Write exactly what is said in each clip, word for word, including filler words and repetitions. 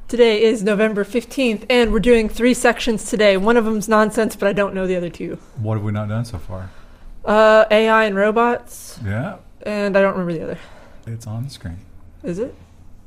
Today is November fifteenth, and we're doing three sections today. One of them's nonsense, but I don't know the other two. What have we not done so far? Uh, A I and robots. Yeah. And I don't remember the other. It's on the screen. Is it?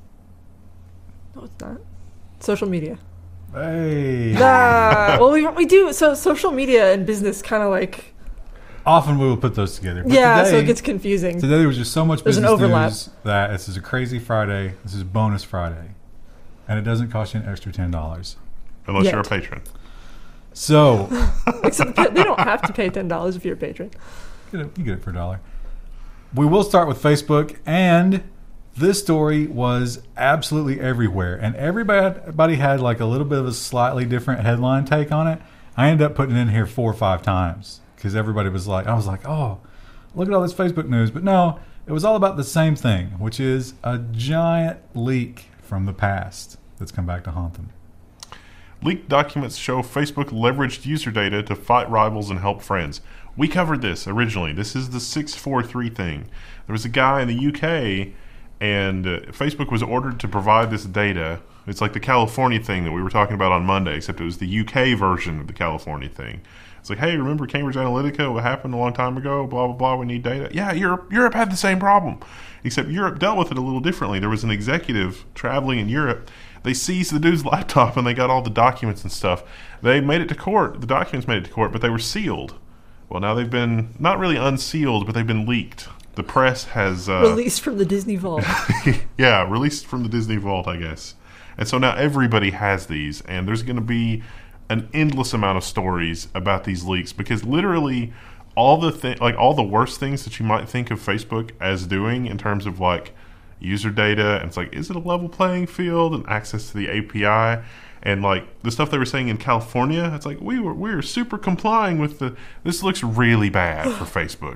No, it's not. Social media. Hey. Ah, well, we, we do. So social media and business kind of like... Often we will put those together. But yeah, today, so it gets confusing. Today there was just so much There's business an overlap. news that this is a crazy Friday. This is bonus Friday. And it doesn't cost you an extra ten dollars. Unless Yet. you're a patron. So... Except they don't have to pay ten dollars if you're a patron. You get it, you get it for a dollar. We will start with Facebook, and this story was absolutely everywhere. And everybody had like a little bit of a slightly different headline take on it. I ended up putting it in here four or five times because everybody was like, I was like, oh, look at all this Facebook news. But no, it was all about the same thing, which is a giant leak from the past that's come back to haunt them. Leaked documents show Facebook leveraged user data to fight rivals and help friends. We covered this originally. This is the six four three thing. There was a guy in the U K, and uh, Facebook was ordered to provide this data. It's like the California thing that we were talking about on Monday, except it was the U K version of the California thing. It's like, hey, remember Cambridge Analytica? What happened a long time ago? Blah, blah, blah. We need data. Yeah, Europe, Europe had the same problem, except Europe dealt with it a little differently. There was an executive traveling in Europe. They seized the dude's laptop, and they got all the documents and stuff. They made it to court. The documents made it to court, but they were sealed. Well, now they've been, not really unsealed, but they've been leaked. The press has... Uh, released from the Disney Vault. Yeah, released from the Disney Vault, I guess. And so now everybody has these, and there's going to be an endless amount of stories about these leaks, because literally all the thi- like all the worst things that you might think of Facebook as doing in terms of like user data, and it's like, is it a level playing field and access to the A P I? And like the stuff they were saying in California, it's like we were we were super complying with the. This looks really bad for Facebook.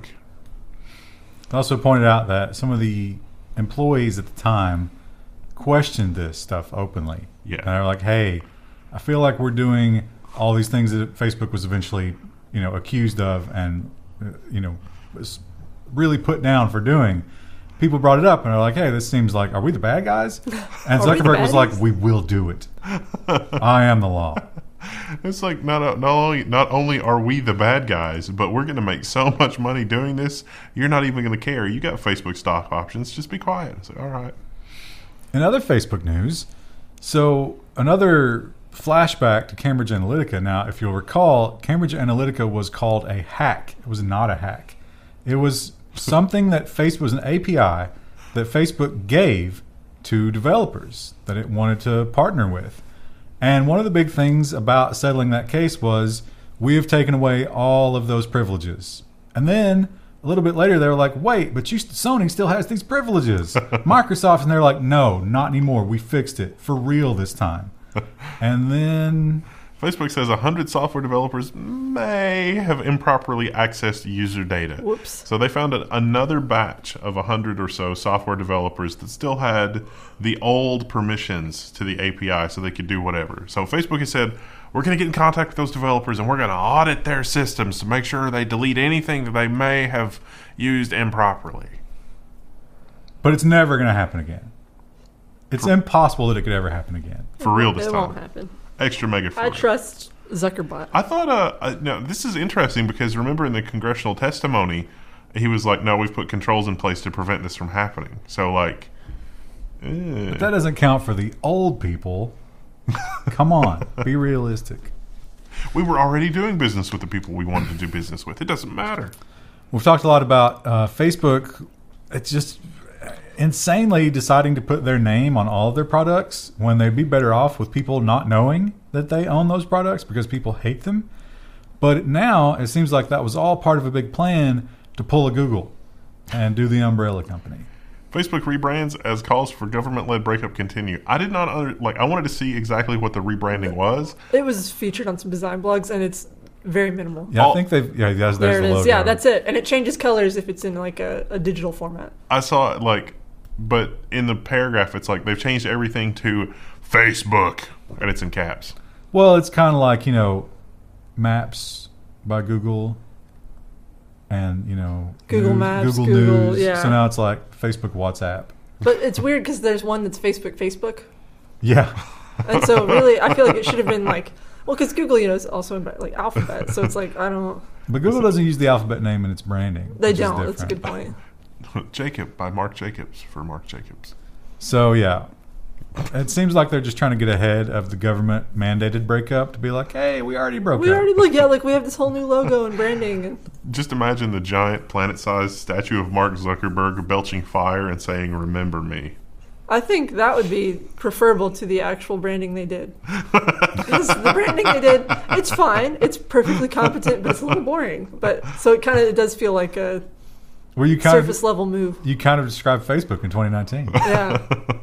I also pointed out that some of the employees at the time questioned this stuff openly. Yeah, and they're like, "Hey, I feel like we're doing all these things that Facebook was eventually, you know, accused of, and uh, you know, was really put down for doing." People brought it up and are like, "Hey, this seems like, are we the bad guys?" And Zuckerberg was like, "We will do it. I am the law." It's like not not only not only are we the bad guys, but we're going to make so much money doing this. You're not even going to care. You got Facebook stock options. Just be quiet. It's like, all right. In other Facebook news, so another flashback to Cambridge Analytica. Now, if you'll recall, Cambridge Analytica was called a hack. It was not a hack. It was something that Facebook was an A P I that Facebook gave to developers that it wanted to partner with. And one of the big things about settling that case was we have taken away all of those privileges. And then a little bit later, they were like, wait, but you, Sony still has these privileges. Microsoft, and they're like, no, not anymore. We fixed it for real this time. And then Facebook says one hundred software developers may have improperly accessed user data. Whoops. So they found an, another batch of one hundred or so software developers that still had the old permissions to the A P I so they could do whatever. So Facebook has said, we're going to get in contact with those developers and we're going to audit their systems to make sure they delete anything that they may have used improperly. But it's never going to happen again. It's For, impossible that it could ever happen again. For real this it time. It won't happen. Extra mega free. I trust Zuckerbot. I thought, uh, uh, no, this is interesting because remember in the congressional testimony, he was like, no, we've put controls in place to prevent this from happening. So, like, eh. But that doesn't count for the old people. Come on, be realistic. We were already doing business with the people we wanted to do business with. It doesn't matter. We've talked a lot about uh, Facebook. It's just insanely deciding to put their name on all of their products when they'd be better off with people not knowing that they own those products because people hate them. But now it seems like that was all part of a big plan to pull a Google and do the umbrella company. Facebook rebrands as calls for government-led breakup continue. I did not under, like. I wanted to see exactly what the rebranding was. It was featured on some design blogs, and it's very minimal. Yeah, I think they've. Yeah, there's, there there's it the is. logo. Yeah, that's it. And it changes colors if it's in like a, a digital format. I saw it like, but in the paragraph, it's like they've changed everything to Facebook, and it's in caps. Well, it's kind of like, you know, Maps by Google. And, you know, Google news, Maps, Google, Google News. yeah. So now it's like Facebook, WhatsApp. But it's weird because there's one that's Facebook, Facebook. Yeah. And so really, I feel like it should have been like, well, because Google, you know, is also in like Alphabet. So it's like, I don't. But Google doesn't use the Alphabet name in its branding. They which is don't. That's a different. good point. Jacob by Mark Jacobs for Mark Jacobs. So yeah, it seems like they're just trying to get ahead of the government mandated breakup to be like, hey, we already broke We up. already like yeah, like we have this whole new logo and branding. And Just imagine the giant planet-sized statue of Mark Zuckerberg belching fire and saying, "Remember me." I think that would be preferable to the actual branding they did. Because the branding they did, it's fine, it's perfectly competent, but it's a little boring. But so it kind of it does feel like a Well, you kind surface of level move. you kind of described Facebook in twenty nineteen. Yeah.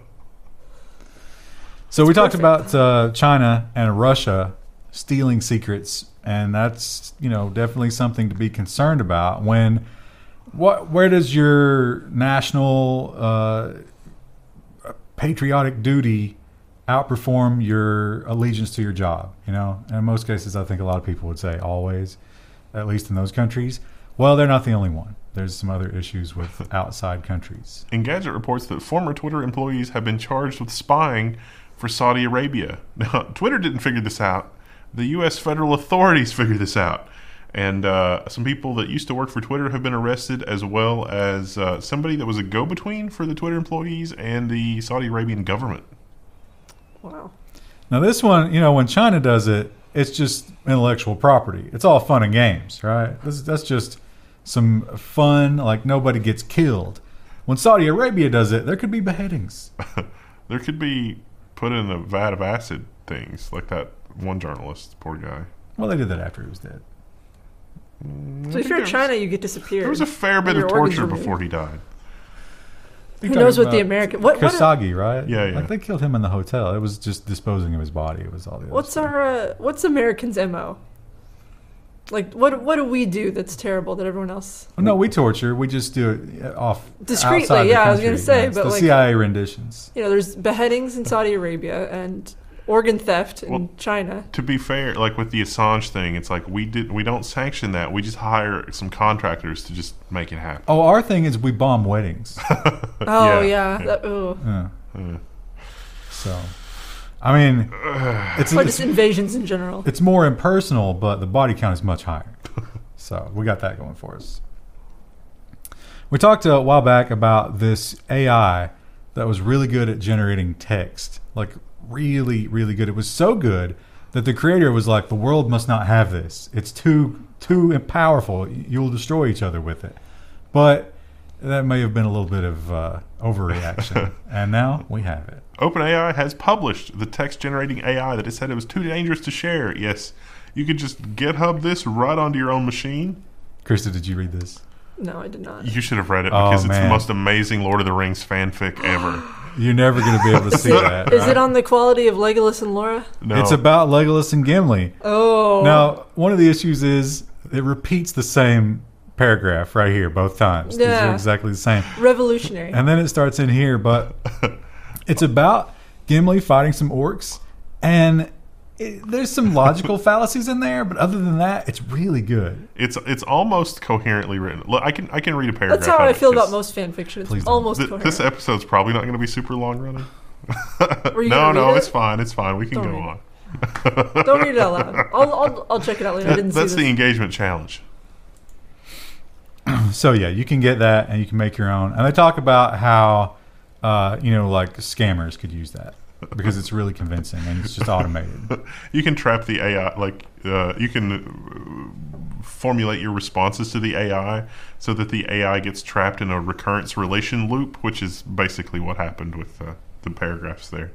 So we talked perfect. about uh, China and Russia stealing secrets, and that's you know definitely something to be concerned about. When what where does your national uh, patriotic duty outperform your allegiance to your job? You know, and in most cases, I think a lot of people would say always, at least in those countries. Well, they're not the only one. There's some other issues with outside countries. Engadget reports that former Twitter employees have been charged with spying for Saudi Arabia. Now, Twitter didn't figure this out. The U S federal authorities figured this out. And uh, some people that used to work for Twitter have been arrested, as well as uh, somebody that was a go-between for the Twitter employees and the Saudi Arabian government. Wow. Now, this one, you know, when China does it, it's just intellectual property. It's all fun and games, right? This, that's just some fun, like nobody gets killed. When Saudi Arabia does it, there could be beheadings. There could be put in a vat of acid things, like that one journalist, poor guy. Well, they did that after he was dead. So if you're in China, you get disappeared. There was a fair bit Your of organs torture removed. before he died. You're Who knows talking what the about American what, what Khashoggi, right? Yeah, yeah. Like they killed him in the hotel. It was just disposing of his body. It was all the other What's stuff. our uh, what's Americans' M O? Like what what do we do that's terrible that everyone else Well, no, we torture. We just do it off Discreetly, outside the yeah, I was country. gonna say, it's but the like- C I A renditions. you know, there's beheadings in Saudi Arabia and organ theft in Well- China. To be fair, like with the Assange thing, it's like we did we don't sanction that. We just hire some contractors to just make it happen. Oh, our thing is we bomb weddings. Oh yeah. yeah. That, ooh. Yeah. Uh, So, I mean, it's Or it's, just invasions in general. it's more impersonal, but the body count is much higher. So we got that going for us. We talked a while back about this A I that was really good at generating text, like really, really good. It was so good that the creator was like, "The world must not have this. It's too too powerful. You'll destroy each other with it." But that may have been a little bit of uh, overreaction, and now we have it. OpenAI has published the text-generating A I that it said it was too dangerous to share. Yes, you could just GitHub this right onto your own machine. Krista, did you read this? No, I did not. You should have read it Oh, because it's the man. most amazing Lord of the Rings fanfic ever. You're never going to be able to see that. Is right? it on the quality of Legolas and Laura? No, It's about Legolas and Gimli. Oh. Now, one of the issues is it repeats the same paragraph right here both times. These Yeah. are exactly the same. Revolutionary. And then it starts in here, but it's about Gimli fighting some orcs, and it, there's some logical fallacies in there, but other than that, it's really good. it's it's almost coherently written. Look, I can I can read a paragraph. That's how of I it, feel about 'cause most fan fiction. It's Please don't. almost th- coherent. this episode's probably not going to be super long running. Were you no, gonna no, read it's it? fine. It's fine. We can Don't go read on. Don't read it out loud. I'll, I'll, I'll check it out later. I That- didn't see that's this. the engagement challenge. So yeah, you can get that, and you can make your own. And they talk about how, uh, you know, like scammers could use that because it's really convincing and it's just automated. You can trap the A I, like uh, you can uh, formulate your responses to the A I so that the A I gets trapped in a recurrence relation loop, which is basically what happened with uh, the paragraphs there.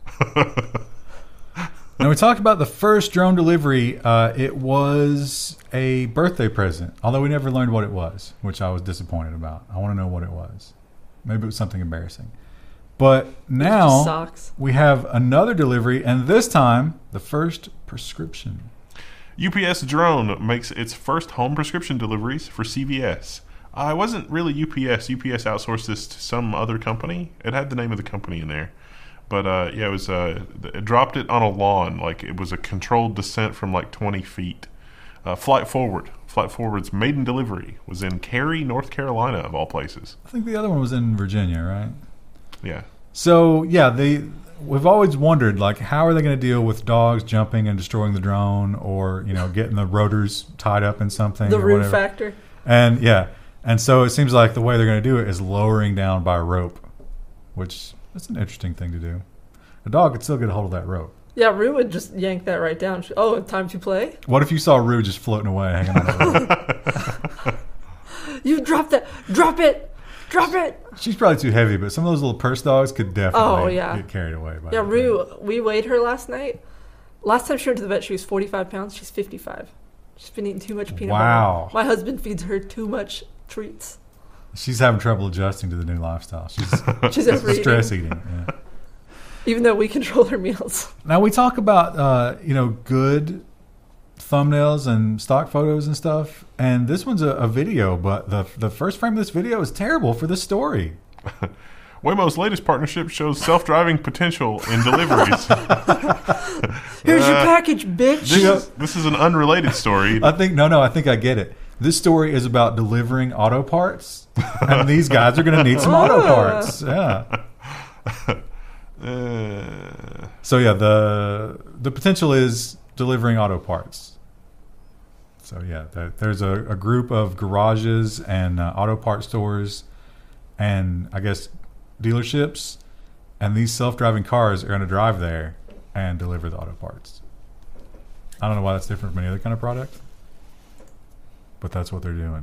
Now we talked about the first drone delivery. Uh, it was a birthday present, although we never learned what it was, which I was disappointed about. I want to know what it was. Maybe it was something embarrassing. But Just now socks. we have another delivery, and this time the first prescription. U P S drone makes its first home prescription deliveries for C V S. Uh, it wasn't really U P S. U P S outsourced this to some other company. It had the name of the company in there. But uh, yeah, it was. Uh, it dropped it on a lawn, like it was a controlled descent from like twenty feet. Uh, Flight Forward, Flight Forward's maiden delivery was in Cary, North Carolina, of all places. I think the other one was in Virginia, right? Yeah, So yeah, they we've always wondered, like, how are they going to deal with dogs jumping and destroying the drone, or you know, getting the rotors tied up in something, The or root whatever. factor. And yeah, and so it seems like the way they're going to do it is lowering down by rope, which is an interesting thing to do. A dog could still get a hold of that rope. Yeah, Rue would just yank that right down. Oh, time to play? What if you saw Rue just floating away, hanging on that rope? You drop that. Drop it. Drop it. She's probably too heavy, but some of those little purse dogs could definitely Oh, yeah. get carried away by Yeah, that Rue, thing. we weighed her last night. Last time she went to the vet, she was forty-five pounds. She's fifty-five. She's been eating too much peanut Wow. butter. My husband feeds her too much treats. She's having trouble adjusting to the new lifestyle. She's She's overeating. stress eating. Yeah. Even though we control her meals. Now we talk about uh, you know good thumbnails and stock photos and stuff, and this one's a, a video, but the the first frame of this video is terrible for this story. Waymo's latest partnership shows self-driving potential in deliveries. Here's your Uh, package, bitch. This is, this is an unrelated story. I think no, no, I think I get it. This story is about delivering auto parts, and these guys are going to need some auto Ah. parts. Yeah. Uh, So yeah, the the potential is delivering auto parts. So yeah, there, there's a, a group of garages and uh, auto part stores, and I guess dealerships, and these self-driving cars are going to drive there and deliver the auto parts. I don't know why that's different from any other kind of product, but that's what they're doing.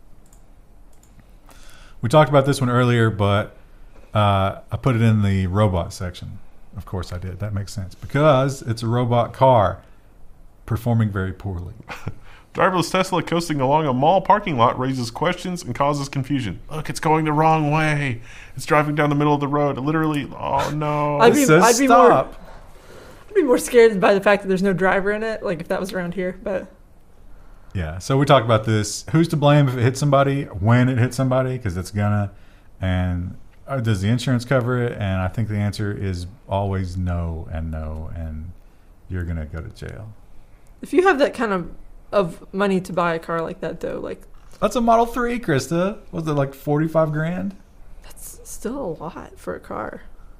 We talked about this one earlier, but uh, I put it in the robot section. Of course I did. That makes sense because it's a robot car performing very poorly. driverless Tesla coasting along a mall parking lot raises questions and causes confusion. Look, it's going the wrong way. It's driving down the middle of the road. Literally, oh no. I'd It be, says I'd be more, stop. I'd be more scared by the fact that there's no driver in it. Like if that was around here, but Yeah. So we talked about this. Who's to blame if it hits somebody? When it hits somebody? Because it's gonna. And uh, does the insurance cover it? And I think the answer is always no and no, and you're gonna go to jail. if you have that kind of of money to buy a car like that, though, like That's a Model three, Krista. Was it like forty-five grand? that's still a lot for a car.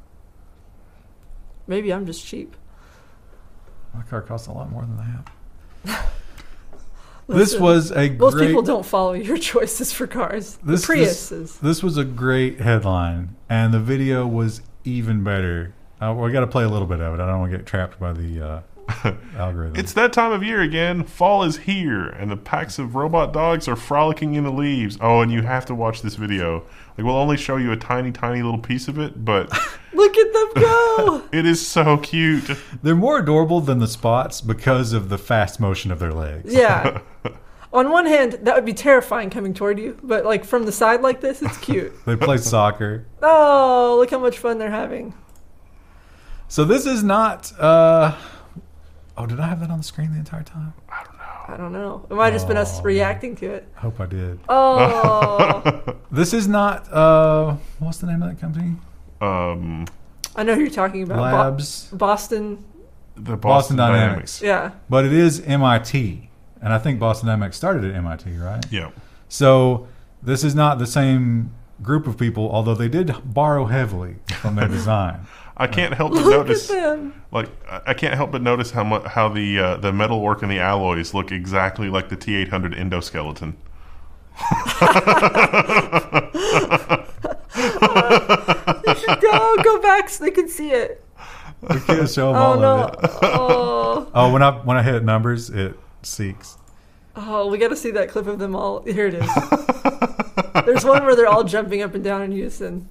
Maybe I'm just cheap. My car costs a lot more than that. This Listen, was a most great. people don't follow your choices for cars. This, the Prius this, is. this was a great headline, and the video was even better. Uh, we got to play a little bit of it. I don't want to get trapped by the uh, algorithm. It's that time of year again. Fall is here, and the packs of robot dogs are frolicking in the leaves. Oh, and you have to watch this video. Like, we'll only show you a tiny, tiny little piece of it, but Look at them go! it is so cute. They're more adorable than the spots because of the fast motion of their legs. Yeah. On one hand, that would be terrifying coming toward you, but like from the side like this, it's cute. They play soccer. Oh, look how much fun they're having. So this is not. Uh, oh, did I have that on the screen the entire time? I don't know. It might have just been us Oh, reacting to it. I hope I did. Oh, This is not. Uh, what's the name of that company? Um, I know who you're talking about. Bo- Labs. Boston. the Boston, Boston Dynamics. Dynamics. Yeah. But it is M I T. And I think Boston Dynamics started at M I T, right? Yeah. So this is not the same group of people, although they did borrow heavily from their design. I can't help but Look notice, at them. like, I I can't help but notice how mu- how the uh, the metalwork and the alloys look exactly like the T eight hundred endoskeleton. You should go, go back so they can see it. We can't show them Oh all no. of it. Oh. Oh, when I when I hit numbers, it seeks. Oh, we got to see that clip of them all. Here it is. There's one where they're all jumping up and down in unison.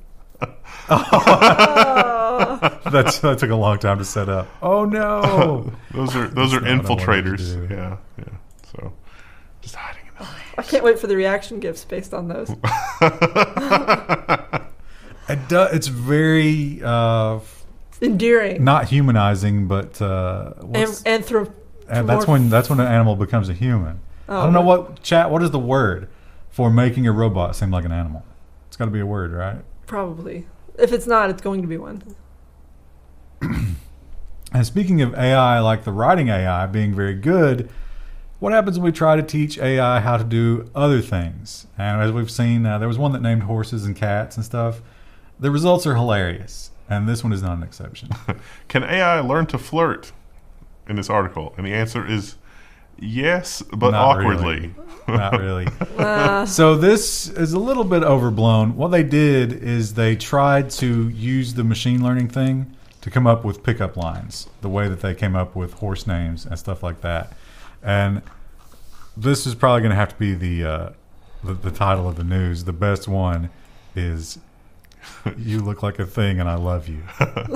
Oh. That's that took a long time to set up. Oh no! Those are those are That's not what I wanted to infiltrators. do. Yeah, yeah. So just hiding in the I can't wait for the reaction gifs based on those. It do, it's very uh, Endearing. not humanizing, but uh, An- what's, anthrop- and that's when that's when an animal becomes a human. Oh, I don't know but- what chat. What is the word for making a robot seem like an animal? It's got to be a word, right? Probably. If it's not, it's going to be one. And speaking of A I, like the writing A I being very good, what happens when we try to teach A I how to do other things? And as we've seen, uh, there was one that named horses and cats and stuff. The results are hilarious. and this one is not an exception. Can A I learn to flirt? In this article, and the answer is yes, but Not awkwardly. Really. Not really. Uh, So this is a little bit overblown. What they did is they tried to use the machine learning thing to come up with pickup lines, the way that they came up with horse names and stuff like that. And this is probably going to have to be the, uh, the the title of the news. The best one is "You look like a thing, and I love you."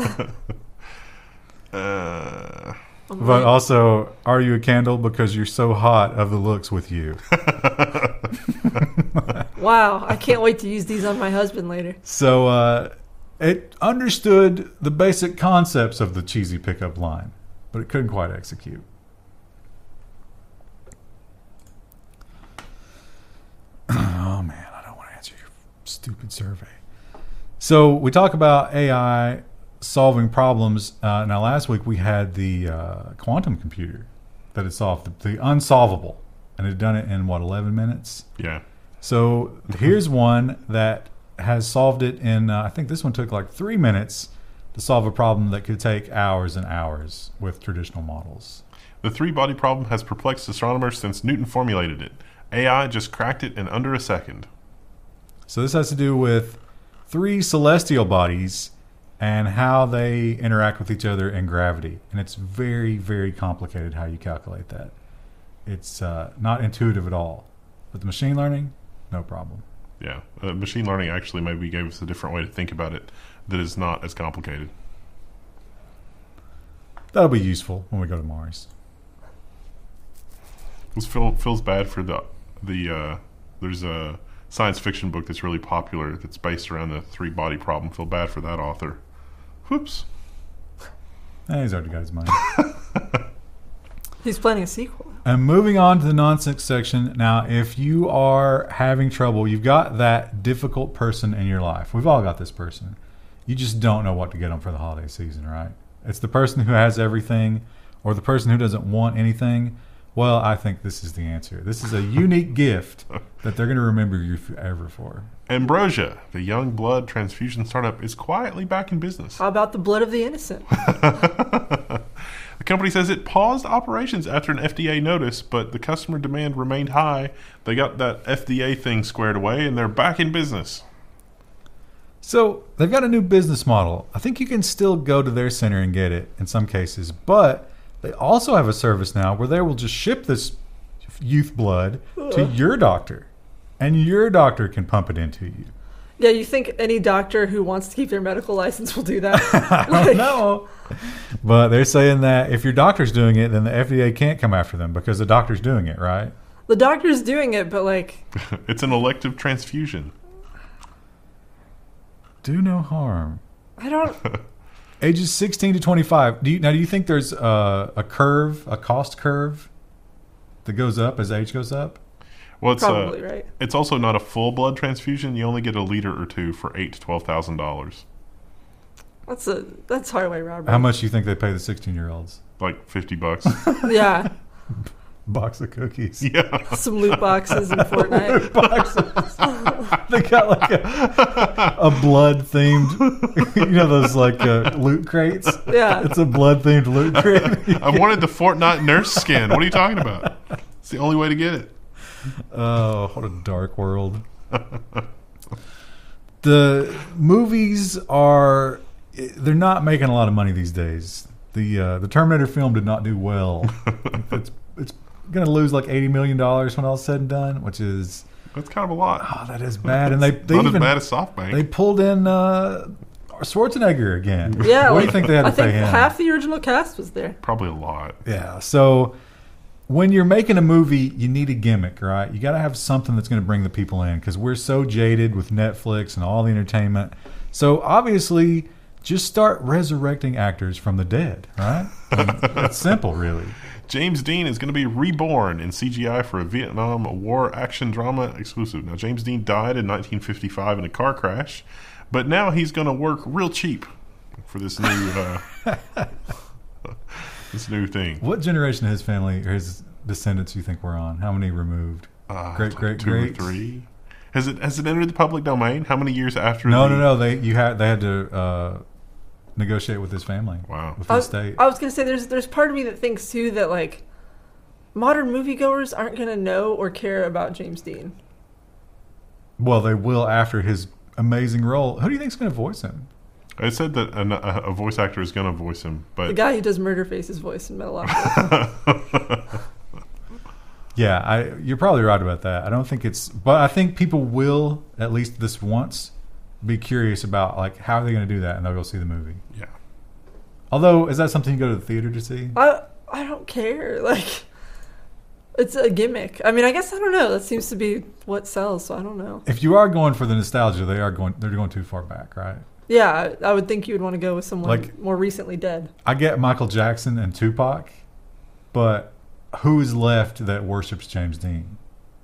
uh, But also, "Are you a candle because you're so hot of the looks with you?" wow, I can't wait to use these on my husband later. So uh, it understood the basic concepts of the cheesy pickup line, but it couldn't quite execute. Oh man, I don't want to answer your stupid survey. So we talk about A I solving problems. Uh, now, last week we had the uh, quantum computer that had solved the, the unsolvable, and it had done it in what, eleven minutes? yeah. So here's one that has solved it in, uh, I think this one took like three minutes to solve a problem that could take hours and hours with traditional models. The three-body problem has perplexed astronomers since Newton formulated it. A I just cracked it in under a second. So this has to do with three celestial bodies and how they interact with each other in gravity. And it's very, very complicated how you calculate that. It's uh, not intuitive at all. But the machine learning, no problem. Yeah. Uh, machine learning actually maybe gave us a different way to think about it that is not as complicated. That'll be useful when we go to Mars. This feel, feels bad for the the uh, there's a science fiction book that's really popular that's based around the three body problem. Feel bad for that author. Whoops. Eh, he's already got his money. He's planning a sequel. And moving on to the nonsense section. Now, if you are having trouble, you've got that difficult person in your life. We've all got this person. You just don't know what to get them for the holiday season, right? It's the person who has everything or the person who doesn't want anything. Well, I think this is the answer. This is a unique gift that they're going to remember you forever for. Ambrosia, the young blood transfusion startup, is quietly back in business. How about the blood of the innocent? The company says it paused operations after an F D A notice, but the customer demand remained high. They got that F D A thing squared away, and they're back in business. So they've got a new business model. I think you can still go to their center and get it in some cases, but they also have a service now where they will just ship this youth blood to your doctor, and your doctor can pump it into you. Yeah, you think any doctor who wants to keep their medical license will do that? I don't know. But they're saying that if your doctor's doing it, then the F D A can't come after them because the doctor's doing it, right? The doctor's doing it, but like... It's an elective transfusion. Do no harm. I don't... Ages sixteen to twenty-five. Do you, now, do you think there's a, a curve, a cost curve that goes up as age goes up? Well, it's Probably, uh, right. It's also not a full blood transfusion. You only get a liter or two for eight to twelve thousand dollars. That's a that's highway robbery. How much do you think they pay the sixteen-year-olds? Like fifty bucks. Yeah. Box of cookies. Yeah. Some loot boxes in Fortnite. Boxes. They got like a, a blood themed, you know, those like uh, loot crates. Yeah. It's a blood themed loot crate. I wanted the Fortnite nurse skin. What are you talking about? It's the only way to get it. Oh, what a dark world. The movies are, they're not making a lot of money these days. The uh, the Terminator film did not do well. It's it's going to lose like eighty million dollars when all is said and done, which is... That's kind of a lot. Oh, that is bad. And they, they not even... as bad as SoftBank. They pulled in uh, Schwarzenegger again. Yeah. What like, do you think they had to I think pay him? half the original cast was there. Probably a lot. Yeah. So when you're making a movie, you need a gimmick, right? You got to have something that's going to bring the people in because we're so jaded with Netflix and all the entertainment. So obviously, just start resurrecting actors from the dead, right? I mean, it's simple, really. James Dean is going to be reborn in C G I for a Vietnam War action drama exclusive. Now, James Dean died in nineteen fifty-five in a car crash, but now he's going to work real cheap for this new uh, this new thing. What generation of his family or his descendants do you think we're on? How many removed? Uh, great, like great, two great. or three. Has it has it entered the public domain? How many years after? No, the, no, no. They you had they had to uh, negotiate with his family. Wow. With I his was, state. I was gonna say there's there's part of me that thinks too that like modern moviegoers aren't gonna know or care about James Dean. Well, they will after his amazing role. Who do you think's going to voice him? I said that a, a voice actor is going to voice him, but The guy who does Murderface's voice in Metalocalypse. Yeah, I, you're probably right about that. I don't think it's, but I think people will, at least this once, be curious about like how are they going to do that, and they'll go see the movie. yeah. Although, is that something you go to the theater to see? I I don't care. Like, it's a gimmick. I mean, I guess I don't know. That seems to be what sells. So I don't know. If you are going for the nostalgia, they are going. They're going too far back, right? Yeah, I, I would think you would want to go with someone Like- more recently dead. I get Michael Jackson and Tupac, but who is left that worships James Dean?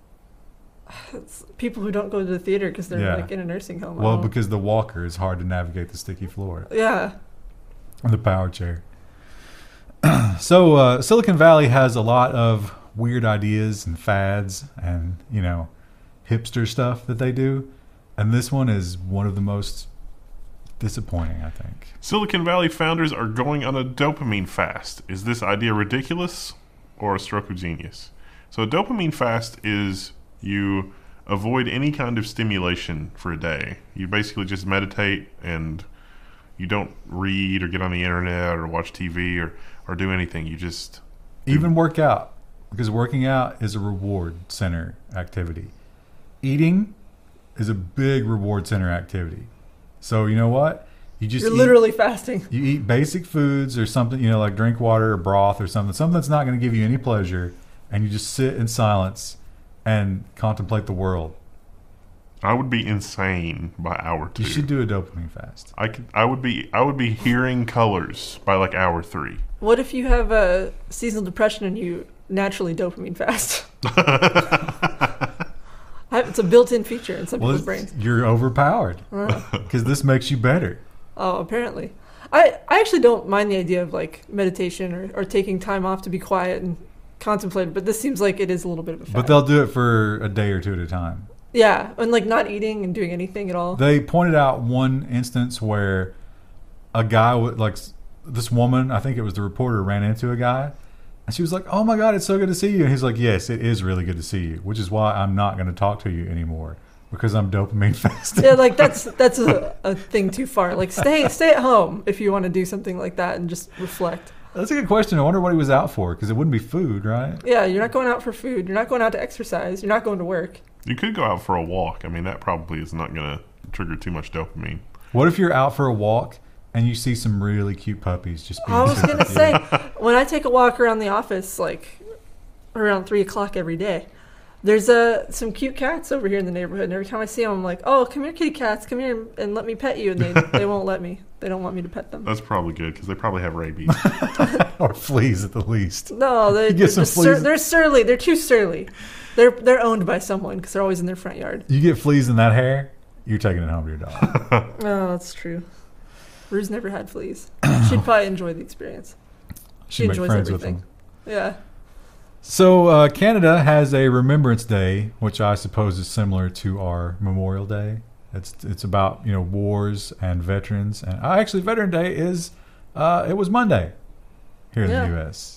It's people who don't go to the theater because they're Yeah. like in a nursing home. I Well, don't- because the walker is hard to navigate the sticky floor. yeah, The power chair. So uh, Silicon Valley has a lot of weird ideas and fads and, you know, hipster stuff that they do. And this one is one of the most disappointing, I think. Silicon Valley founders are going on a dopamine fast. Is this idea ridiculous or a stroke of genius? So a dopamine fast is you avoid any kind of stimulation for a day. You basically just meditate and you don't read or get on the internet or watch T V or, or do anything. You just... Even work out, because working out is a reward center activity. Eating is a big reward center activity. So you know what? You just you're eat, literally fasting. you eat basic foods or something, you know, like drink water or broth or something, something that's not going to give you any pleasure, and you just sit in silence and contemplate the world. I would be insane by hour two. You should do a dopamine fast. I could. I would be. I would be hearing colors by like hour three. What if you have a seasonal depression and you naturally dopamine fast? I- it's a built-in feature in some Well, people's it's- brains. you're overpowered Uh, because this makes you better. oh, apparently. I, I actually don't mind the idea of like meditation or, or taking time off to be quiet and contemplate, but this seems like it is a little bit of a fad. But they'll do it for a day or two at a time. Yeah, and like not eating and doing anything at all. They pointed out one instance where a guy would like this woman, I think it was the reporter, ran into a guy, and she was like, "Oh my God, it's so good to see you." And he's like, "Yes, it is really good to see you, which is why I'm not going to talk to you anymore because I'm dopamine fasting." Yeah, like that's that's a, a thing too far. Like stay stay at home if you want to do something like that and just reflect. That's a good question. I wonder what he was out for, because it wouldn't be food, right? Yeah, you're not going out for food. You're not going out to exercise. You're not going to work. You could go out for a walk. I mean, that probably is not going to trigger too much dopamine. What if you're out for a walk and you see some really cute puppies just being I was super gonna cute? say, when I take a walk around the office, like around three o'clock every day, there's uh, some cute cats over here in the neighborhood. And every time I see them, I'm like, "Oh, come here, kitty cats, come here and let me pet you." And they they won't let me. They don't want me to pet them. That's probably good because they probably have rabies. Or fleas at the least. No, they, You they're, get some just sur- fleas. they're surly. They're too surly. They're they're owned by someone because they're always in their front yard. You get fleas in that hair, you're taking it home to your dog. Oh, that's true. Rue's never had fleas. She'd probably enjoy the experience. She She make enjoys friends everything. with them. Yeah. So uh, Canada has a Remembrance Day, which I suppose is similar to our Memorial Day. It's it's about you know wars and veterans, and uh, actually Veteran Day is uh, it was Monday here in Yeah. the U S.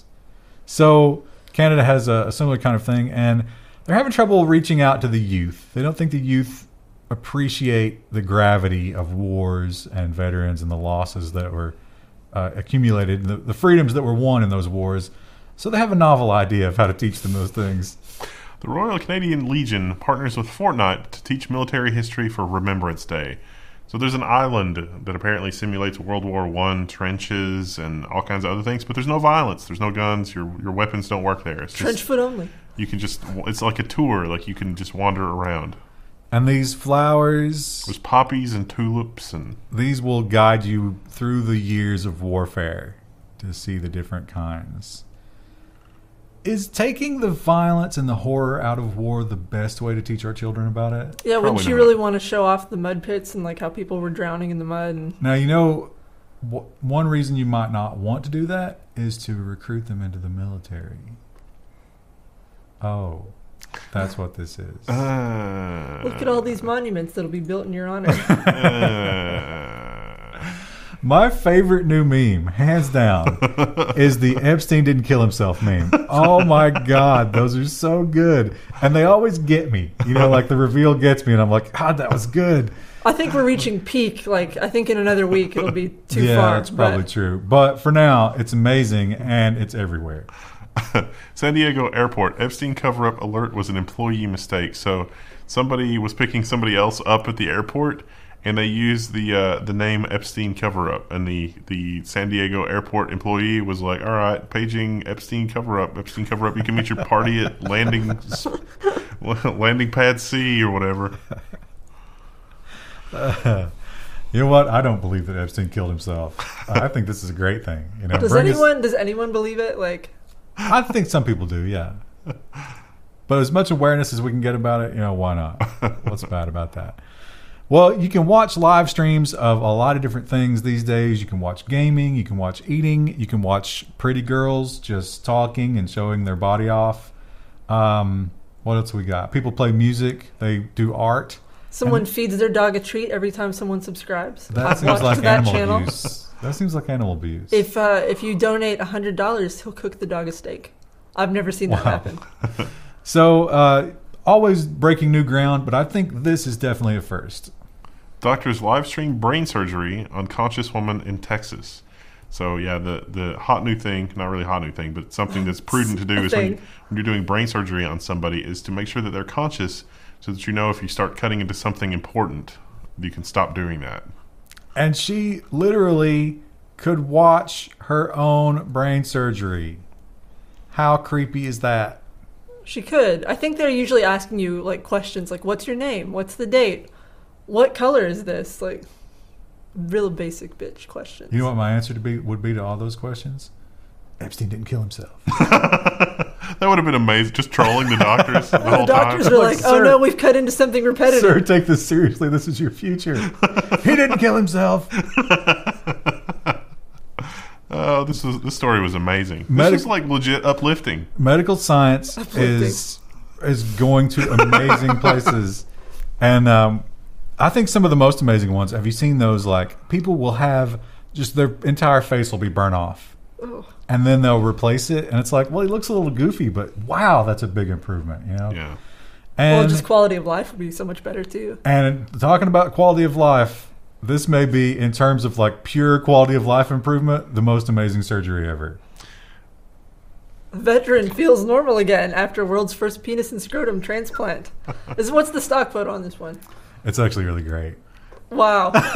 So Canada has a, a similar kind of thing, and they're having trouble reaching out to the youth. They don't think the youth appreciate the gravity of wars and veterans and the losses that were uh, accumulated, the, the freedoms that were won in those wars. So they have a novel idea of how to teach them those things. The Royal Canadian Legion partners with Fortnite to teach military history for Remembrance Day. So there's an island that apparently simulates World War One trenches and all kinds of other things, but there's no violence, there's no guns, your your weapons don't work there. It's Trench just foot only. you can just it's like a tour, like you can just wander around. And these flowers, There's poppies and tulips and these will guide you through the years of warfare to see the different kinds. Is taking the violence and the horror out of war the best way to teach our children about it? Yeah, wouldn't Probably you not. really want to show off the mud pits and like how people were drowning in the mud? And Now, you know, w- one reason you might not want to do that is to recruit them into the military. Oh, that's what this is. uh, look at all these monuments that'll be built in your honor. uh, My favorite new meme, hands down, is the Epstein didn't kill himself meme. Oh my God, those are so good. And they always get me. You know, like the reveal gets me, and I'm like, God, that was good. I think we're reaching peak. Like, I think in another week it'll be too yeah, far. Yeah, that's probably but... true. But for now, it's amazing, and it's everywhere. San Diego Airport, Epstein cover-up alert was an employee mistake. So somebody was picking somebody else up at the airport, and they used the uh, the name Epstein cover-up. And the, the San Diego Airport employee was like, all right, paging Epstein cover-up. Epstein cover-up, you can meet your party at landing landing pad C or whatever. Uh, you know what? I don't believe that Epstein killed himself. I think this is a great thing. You know, does bring anyone us, does anyone believe it? Like, I think some people do, yeah. But as much awareness as we can get about it, you know, why not? What's bad about that? Well, you can watch live streams of a lot of different things these days. You can watch gaming, you can watch eating, you can watch pretty girls just talking and showing their body off. Um, what else we got? People play music, they do art. Someone and feeds their dog a treat every time someone subscribes. That I've seems watched like that animal channel. abuse. That seems like animal abuse. If uh, if you donate one hundred dollars, he'll cook the dog a steak. I've never seen that Wow. happen. So, uh, always breaking new ground, but I think this is definitely a first. Doctors live stream brain surgery on conscious woman in Texas. So yeah, the, the hot new thing, not really hot new thing, but something that's prudent to do A is when, thing. you, when you're doing brain surgery on somebody is to make sure that they're conscious so that you know if you start cutting into something important, you can stop doing that. And she literally could watch her own brain surgery. How creepy is that? She could. I think they're usually asking you like questions like, "What's your name? What's the date? What color is this?" Like, real basic bitch questions. You know what my answer to be would be to all those questions? Epstein didn't kill himself. That would have been amazing, just trolling the doctors the the whole doctors time. are Like, like, "Oh sir- no, we've cut into something repetitive." Sir, take this seriously. This is your future. He didn't kill himself. Oh, this was this story was amazing. This Medic- was like legit uplifting. Medical science is is going to amazing places, and um, I think some of the most amazing ones. Have you seen those? Like, people will have just their entire face will be burnt off, Oh. and then they'll replace it, and it's like, well, he looks a little goofy, but wow, that's a big improvement, you know. Yeah. And Well, just quality of life would be so much better too. and talking about quality of life, this may be, in terms of like pure quality of life improvement, the most amazing surgery ever. A veteran feels normal again after world's first penis and scrotum transplant. Is what's the stock photo on this one? It's actually really great. Wow. I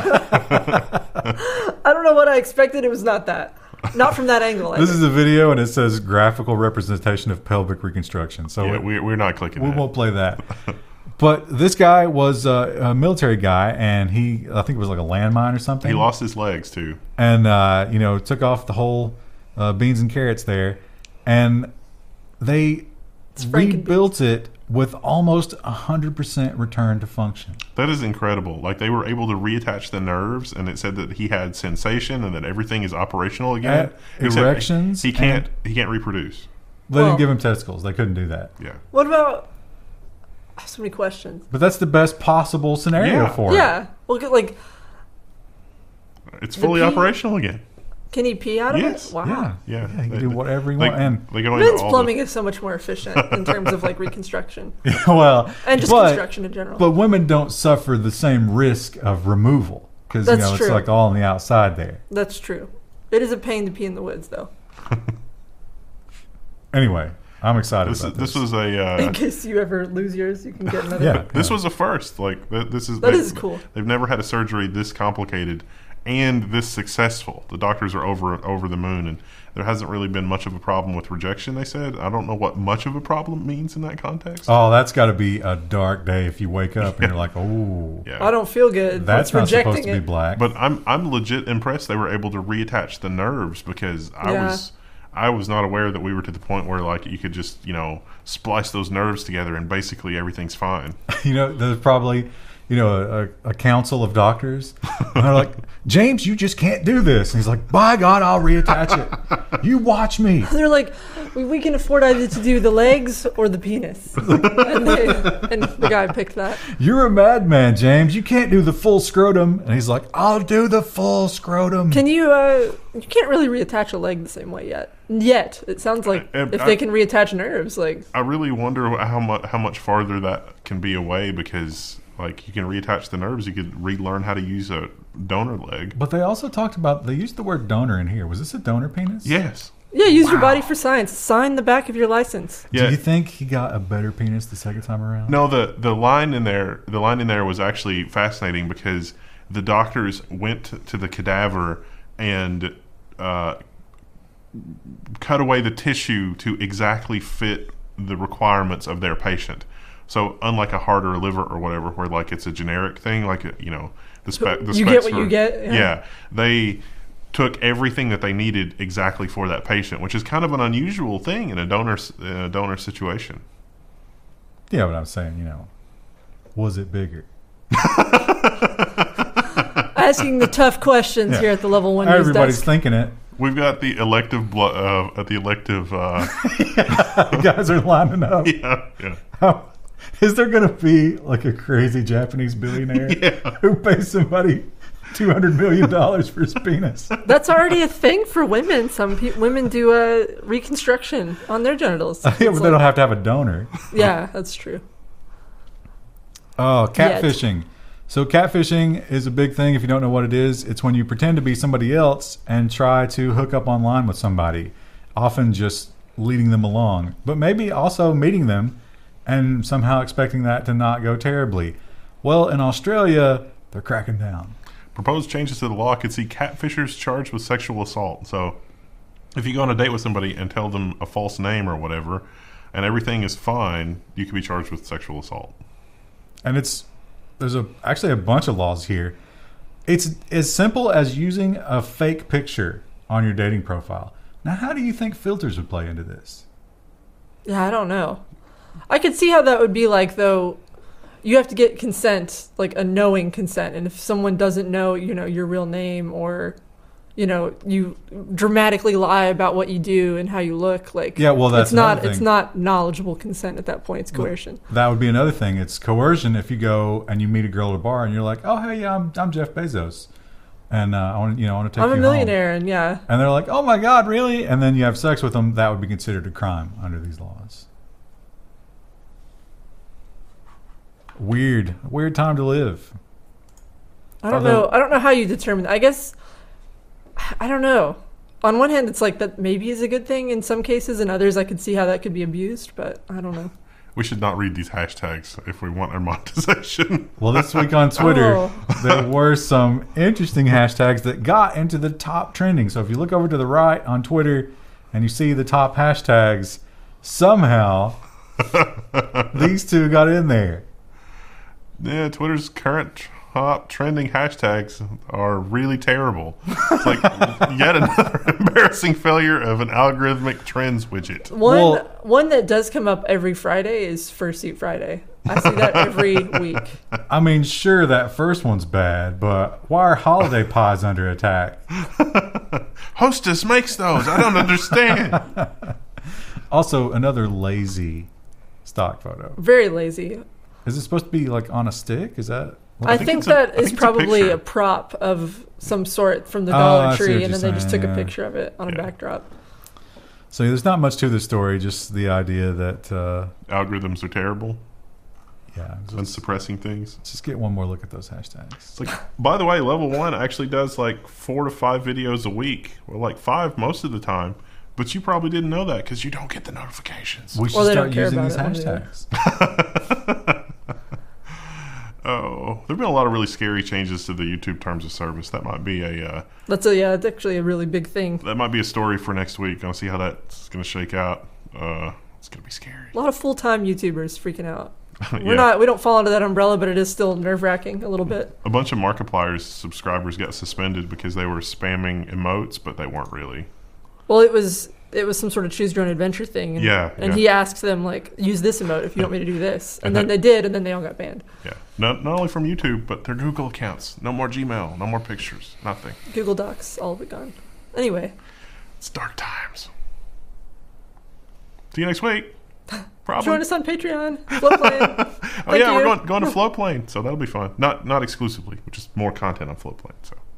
don't know what I expected. It was not that. Not from that angle. I This think. is a video, and it says graphical representation of pelvic reconstruction. So Yeah, it- we, we're not clicking we that. won't play that. But this guy was uh, a military guy, and he, I think it was like a landmine or something. He lost his legs, too. and uh, you know, took off the whole uh, beans and carrots there, and they It's Franken rebuilt it with almost a hundred percent return to function. That is incredible. Like, they were able to reattach the nerves, and it said that he had sensation and that everything is operational again. Uh, Except erections He can't. and- He can't reproduce. They Well- didn't give him testicles; they couldn't do that. Yeah. What about? I have so many questions. But that's the best possible scenario Yeah. for it. Yeah. Well, good, like, It's The fully pee- operational again. can he pee out of Yes. it? Wow. Yeah, Yeah. yeah. You can They- do whatever you They, want, and they go into Men's all plumbing the, is so much more efficient in terms of like reconstruction well, and just but, construction in general. But women don't suffer the same risk of removal because you That's know true. it's like all on the outside there. That's true. It is a pain to pee in the woods, though. Anyway, I'm excited this, about this this. was a. In Uh, case you ever lose yours, you can get another. yeah, this yeah. was a first. Like th- this is That they- is cool. They've never had a surgery this complicated and this successful. The doctors are over over the moon, and there hasn't really been much of a problem with rejection. They said. I don't know what much of a problem means in that context. Oh, that's got to be a dark day if you wake up and you're like, oh, yeah. I don't feel good. that's What's not rejecting supposed to be it? black. But I'm I'm legit impressed they were able to reattach the nerves because I Yeah. was I was not aware that we were to the point where like you could just you know splice those nerves together and basically everything's fine. you know, there's probably, you know, a, a council of doctors. And they're like, James, you just can't do this. And he's like, by God, I'll reattach it. You watch me. They're like, we, we can afford either to do the legs or the penis. and, they, and the guy picked that. You're a madman, James. You can't do the full scrotum. And he's like, I'll do the full scrotum. Can you, uh, you can't really reattach a leg the same way yet. Yet. It sounds like I, I, if they can reattach nerves, like. I really wonder how much how much farther that can be away, because like you can reattach the nerves, you could relearn how to use a donor leg. But they also talked about, they used the word donor in here. Was this a donor penis? Yes. Yeah, use your Wow. body for science. Sign the back of your license. Yeah. Do you think he got a better penis the second time around? No, the the line in there, the line in there was actually fascinating, because the doctors went to the cadaver and uh, cut away the tissue to exactly fit the requirements of their patient. So unlike a heart or a liver or whatever, where like it's a generic thing, like you know the spec, the You specs get what for- you get, yeah. yeah, they took everything that they needed exactly for that patient, which is kind of an unusual thing in a donor in a donor situation. Yeah, but I'm saying, you know, was it bigger? Asking the tough questions Yeah. here at the level one news Everybody's desk. thinking it. We've got the elective blood uh, at the elective. Uh, The guys are lining up. yeah, yeah. How, is there going to be like a crazy Japanese billionaire Yeah. who pays somebody two hundred million dollars for his penis? That's already a thing for women. Some pe- women do a reconstruction on their genitals. Yeah, It's but they like- don't have to have a donor. Yeah, that's true. Oh, Yet. catfishing. So catfishing is a big thing. If you don't know what it is, it's when you pretend to be somebody else and try to hook up online with somebody, often just leading them along, but maybe also meeting them and somehow expecting that to not go terribly. Well, in Australia, they're cracking down. Proposed changes to the law could see catfishers charged with sexual assault. So, if you go on a date with somebody and tell them a false name or whatever, and everything is fine, you could be charged with sexual assault. And it's there's a actually a bunch of laws here. It's as simple as using a fake picture on your dating profile. Now, how do you think filters would play into this? Yeah, I don't know. I could see how that would be like, though. You have to get consent, like a knowing consent, and if someone doesn't know, you know, your real name, or, you know, you dramatically lie about what you do and how you look, like, Yeah, well, that's it's not another it's thing. not knowledgeable consent at that point. It's coercion. That would be another thing. It's coercion if you go and you meet a girl at a bar and you're like, "Oh, hey, yeah, I'm I'm Jeff Bezos, and uh, I want you know I want to take I'm you a home." millionaire, and yeah, And they're like, "Oh my God, really?" And then you have sex with them. That would be considered a crime under these laws. Weird, weird time to live. I don't Although- know. I don't know how you determine. I guess I don't know. On one hand, it's like that maybe is a good thing in some cases, and others I could see how that could be abused, but I don't know. We should not read these hashtags if we want our monetization. Well, this week on Twitter, Oh. there were some interesting hashtags that got into the top trending. So if you look over to the right on Twitter and you see the top hashtags, somehow these two got in there. Yeah, Twitter's current top trending hashtags are really terrible. It's like yet another embarrassing failure of an algorithmic trends widget. One Well- one that does come up every Friday is Fursuit Friday. I see that every week. I mean, sure, that first one's bad, but why are holiday pies under attack? Hostess makes those. I don't understand. Also, another lazy stock photo. Very lazy. Is it supposed to be like on a stick? Is that? I, think think, it's a- that I is think it's a probably picture. a, prop of some sort from the Oh, Dollar I see Tree, what and you're then they just took saying, a yeah. picture of it on a Yeah. backdrop. So there's not much to the story, just the idea that, uh, Algorithms are terrible yeah, and just, suppressing things. just get one more look at those hashtags. It's like, by the way, Level One actually does like four to five videos a week, or like five most of the time. But you probably didn't know that because you don't get the notifications. We should Well, they start don't care using about these it, one or the hashtags. Oh, there've been a lot of really scary changes to the YouTube terms of service. That might be a uh, That's a yeah, it's actually a really big thing. that might be a story for next week. I'll see how that's going to shake out. Uh, it's going to be scary. A lot of full time YouTubers freaking out. Yeah. We're not we don't fall under that umbrella, but it is still nerve wracking a little bit. A bunch of Markiplier's subscribers got suspended because they were spamming emotes, but they weren't really. Well, it was it was some sort of choose your own adventure thing. And, Yeah, and yeah. he asked them, like, use this emote if you want me to do this. And, And then that- they did, and then they all got banned. Yeah. Not, not only from YouTube, but their Google accounts. No more Gmail. No more pictures. Nothing. Google Docs, all of it gone. Anyway, It's dark times. See you next week. Probably. join us on Patreon. Floatplane. oh yeah, you. we're going going to Floatplane, so that'll be fun. Not not exclusively, which is more content on Floatplane. So.